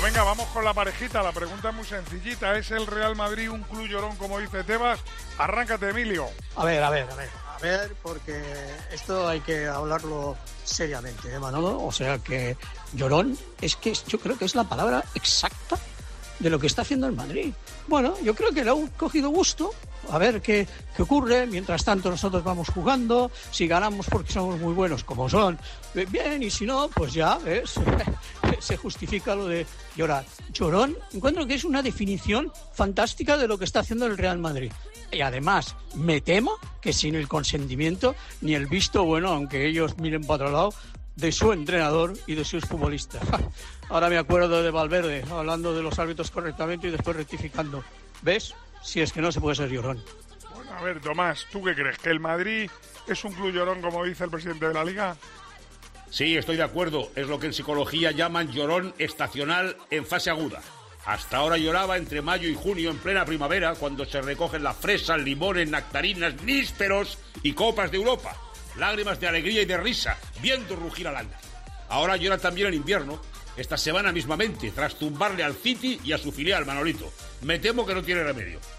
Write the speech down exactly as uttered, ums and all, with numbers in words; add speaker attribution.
Speaker 1: venga, vamos con la parejita. La pregunta es muy sencillita. ¿Es el Real Madrid un club llorón, como dice Tebas? Arráncate, Emilio.
Speaker 2: A ver, a ver, a ver. A ver, porque esto hay que hablarlo seriamente, ¿eh, Manolo? O sea que llorón es que yo creo que es la palabra exacta de lo que está haciendo el Madrid. Bueno, yo creo que le ha cogido gusto. A ver qué, qué ocurre. Mientras tanto nosotros vamos jugando. Si ganamos porque somos muy buenos, como son, bien. Y si no, pues ya, ¿ves? Se justifica lo de llorar. Llorón, encuentro que es una definición fantástica de lo que está haciendo el Real Madrid. Y además, me temo que sin el consentimiento ni el visto bueno, aunque ellos miren para otro lado, de su entrenador y de sus futbolistas. Ahora me acuerdo de Valverde, hablando de los árbitros correctamente y después rectificando. ¿Ves? Si es que no se puede ser llorón.
Speaker 1: Bueno, a ver, Tomás, ¿tú qué crees? ¿Que el Madrid es un club llorón, como dice el presidente de la Liga?
Speaker 3: Sí, estoy de acuerdo. Es lo que en psicología llaman llorón estacional en fase aguda. Hasta ahora lloraba entre mayo y junio en plena primavera, cuando se recogen las fresas, limones, nectarinas, nísperos y copas de Europa. Lágrimas de alegría y de risa, viendo rugir al Atleti. Ahora llora también en invierno, esta semana mismamente, tras tumbarle al City y a su filial, Manolito. Me temo que no tiene remedio.